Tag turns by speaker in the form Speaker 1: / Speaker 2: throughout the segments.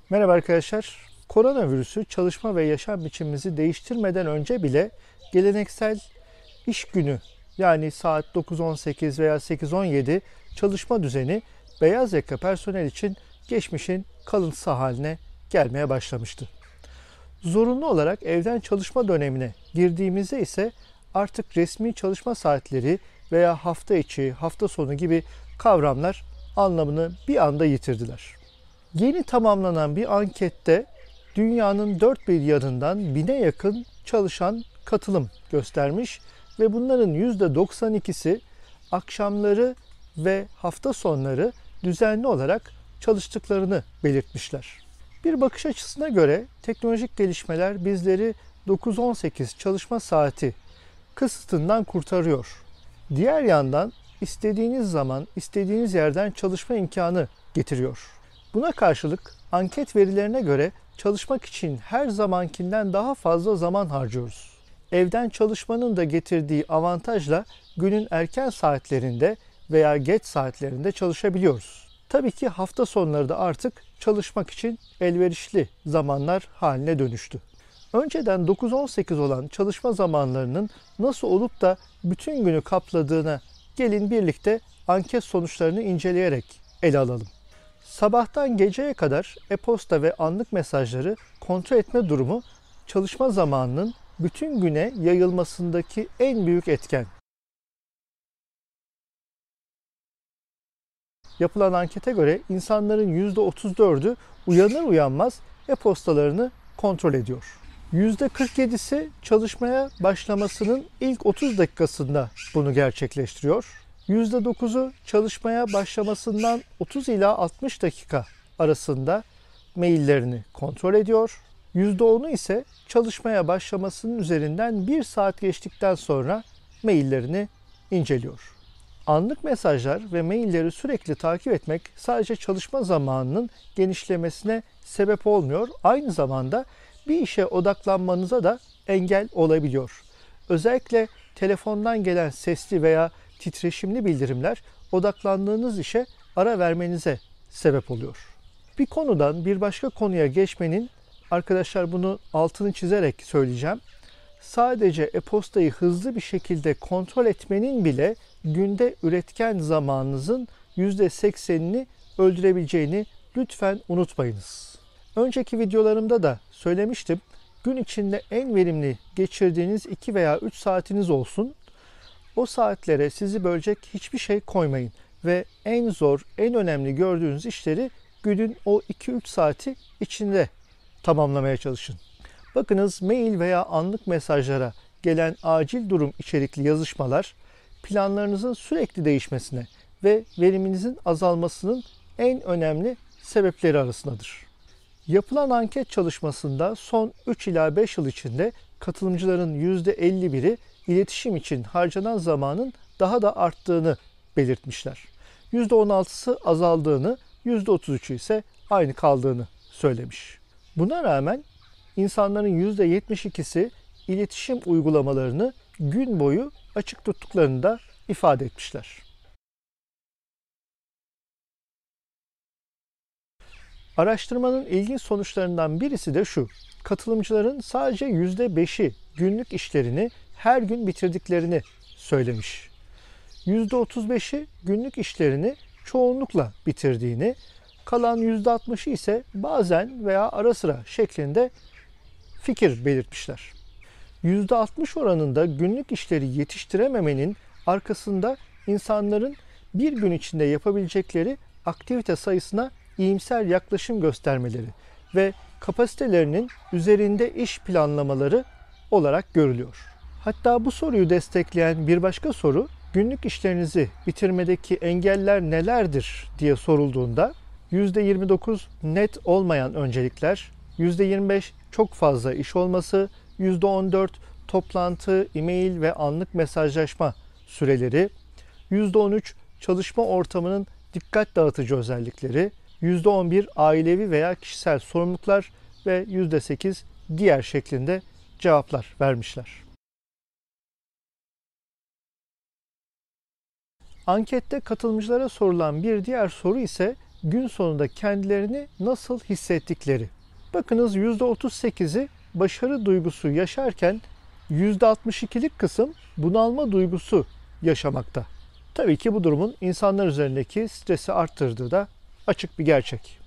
Speaker 1: Merhaba arkadaşlar. Koronavirüsü çalışma ve yaşam biçimimizi değiştirmeden önce bile geleneksel iş günü yani saat 9-18 veya 8-17 çalışma düzeni beyaz yaka personel için geçmişin kalıntısı haline gelmeye başlamıştı. Zorunlu olarak evden çalışma dönemine girdiğimizde ise artık resmi çalışma saatleri veya hafta içi, hafta sonu gibi kavramlar anlamını bir anda yitirdiler. Yeni tamamlanan bir ankette dünyanın dört bir yanından bine yakın çalışan katılım göstermiş ve bunların %92'si akşamları ve hafta sonları düzenli olarak çalıştıklarını belirtmişler. Bir bakış açısına göre teknolojik gelişmeler bizleri 9-18 çalışma saati kısıtından kurtarıyor. Diğer yandan istediğiniz zaman, istediğiniz yerden çalışma imkanı getiriyor. Buna karşılık anket verilerine göre çalışmak için her zamankinden daha fazla zaman harcıyoruz. Evden çalışmanın da getirdiği avantajla günün erken saatlerinde veya geç saatlerinde çalışabiliyoruz. Tabii ki hafta sonları da artık çalışmak için elverişli zamanlar haline dönüştü. Önceden 9-18 olan çalışma zamanlarının nasıl olup da bütün günü kapladığına gelin birlikte anket sonuçlarını inceleyerek ele alalım. Sabahtan geceye kadar e-posta ve anlık mesajları kontrol etme durumu çalışma zamanının bütün güne yayılmasındaki en büyük etken. Yapılan ankete göre insanların %34'ü uyanır uyanmaz e-postalarını kontrol ediyor. %47'si çalışmaya başlamasının ilk 30 dakikasında bunu gerçekleştiriyor. %9'u çalışmaya başlamasından 30 ila 60 dakika arasında maillerini kontrol ediyor. %10'u ise çalışmaya başlamasının üzerinden 1 saat geçtikten sonra maillerini inceliyor. Anlık mesajlar ve mailleri sürekli takip etmek sadece çalışma zamanının genişlemesine sebep olmuyor. Aynı zamanda bir işe odaklanmanıza da engel olabiliyor. Özellikle telefondan gelen sesli veya titreşimli bildirimler odaklandığınız işe ara vermenize sebep oluyor. Bir konudan bir başka konuya geçmenin, arkadaşlar bunu altını çizerek söyleyeceğim, sadece e-postayı hızlı bir şekilde kontrol etmenin bile günde üretken zamanınızın %80'ini öldürebileceğini lütfen unutmayınız. Önceki videolarımda da söylemiştim. Gün içinde en verimli geçirdiğiniz 2 veya 3 saatiniz olsun. O saatlere sizi bölecek hiçbir şey koymayın ve en zor, en önemli gördüğünüz işleri günün o 2-3 saati içinde tamamlamaya çalışın. Bakınız, mail veya anlık mesajlara gelen acil durum içerikli yazışmalar planlarınızın sürekli değişmesine ve veriminizin azalmasının en önemli sebepleri arasındadır. Yapılan anket çalışmasında son 3 ila 5 yıl içinde katılımcıların %51'i iletişim için harcanan zamanın daha da arttığını belirtmişler. %16'sı azaldığını, %33'ü ise aynı kaldığını söylemiş. Buna rağmen insanların %72'si iletişim uygulamalarını gün boyu açık tuttuklarını da ifade etmişler. Araştırmanın ilginç sonuçlarından birisi de şu: katılımcıların sadece %5'i günlük işlerini her gün bitirdiklerini söylemiş. %35'i günlük işlerini çoğunlukla bitirdiğini, kalan %60'ı ise bazen veya ara sıra şeklinde fikir belirtmişler. %60 oranında günlük işleri yetiştirememenin arkasında insanların bir gün içinde yapabilecekleri aktivite sayısına iyimser yaklaşım göstermeleri ve kapasitelerinin üzerinde iş planlamaları olarak görülüyor. Hatta bu soruyu destekleyen bir başka soru, günlük işlerinizi bitirmedeki engeller nelerdir diye sorulduğunda %29 net olmayan öncelikler, %25 çok fazla iş olması, %14 toplantı, e-mail ve anlık mesajlaşma süreleri, %13 çalışma ortamının dikkat dağıtıcı özellikleri, %11 ailevi veya kişisel sorumluluklar ve %8 diğer şeklinde cevaplar vermişler. Ankette katılımcılara sorulan bir diğer soru ise gün sonunda kendilerini nasıl hissettikleri. Bakınız %38'i başarı duygusu yaşarken %62'lik kısım bunalma duygusu yaşamakta. Tabii ki bu durumun insanlar üzerindeki stresi arttırdığı da açık bir gerçek.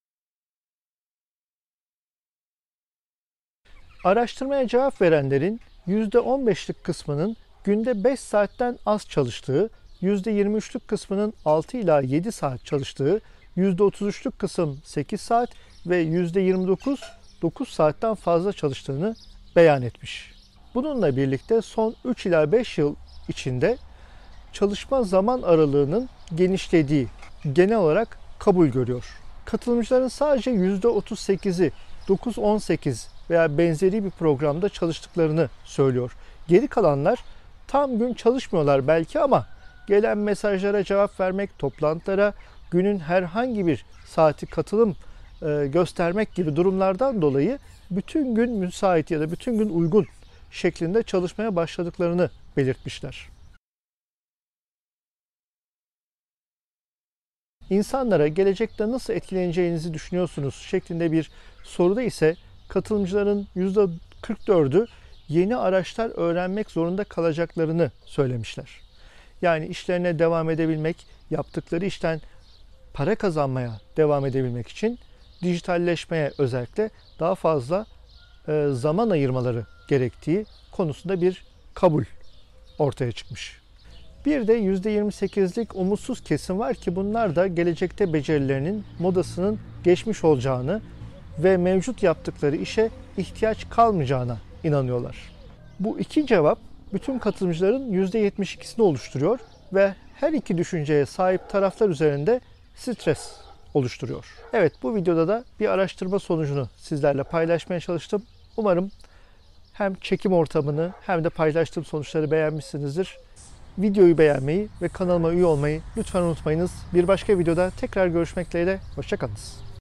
Speaker 1: Araştırmaya cevap verenlerin %15'lik kısmının günde 5 saatten az çalıştığı, %23'lük kısmının 6 ila 7 saat çalıştığı, %33'lük kısım 8 saat ve %29 9 saatten fazla çalıştığını beyan etmiş. Bununla birlikte son 3 ila 5 yıl içinde çalışma zaman aralığının genişlediği genel olarak kabul görüyor. Katılımcıların sadece %38'i 9-18 veya benzeri bir programda çalıştıklarını söylüyor. Geri kalanlar tam gün çalışmıyorlar belki ama gelen mesajlara cevap vermek, toplantılara günün herhangi bir saati katılım göstermek gibi durumlardan dolayı bütün gün müsait ya da bütün gün uygun şeklinde çalışmaya başladıklarını belirtmişler. İnsanlara gelecekte nasıl etkileneceğinizi düşünüyorsunuz şeklinde bir soruda ise katılımcıların %44'ü yeni araçlar öğrenmek zorunda kalacaklarını söylemişler. Yani işlerine devam edebilmek, yaptıkları işten para kazanmaya devam edebilmek için dijitalleşmeye özellikle daha fazla zaman ayırmaları gerektiği konusunda bir kabul ortaya çıkmış. Bir de %28'lik umutsuz kesim var ki bunlar da gelecekte becerilerinin modasının geçmiş olacağını ve mevcut yaptıkları işe ihtiyaç kalmayacağına inanıyorlar. Bu iki cevap bütün katılımcıların %72'sini oluşturuyor ve her iki düşünceye sahip taraflar üzerinde stres oluşturuyor. Evet, bu videoda da bir araştırma sonucunu sizlerle paylaşmaya çalıştım. Umarım hem çekim ortamını hem de paylaştığım sonuçları beğenmişsinizdir. Videoyu beğenmeyi ve kanalıma üye olmayı lütfen unutmayınız. Bir başka videoda tekrar görüşmek dileğiyle. Hoşça kalınız.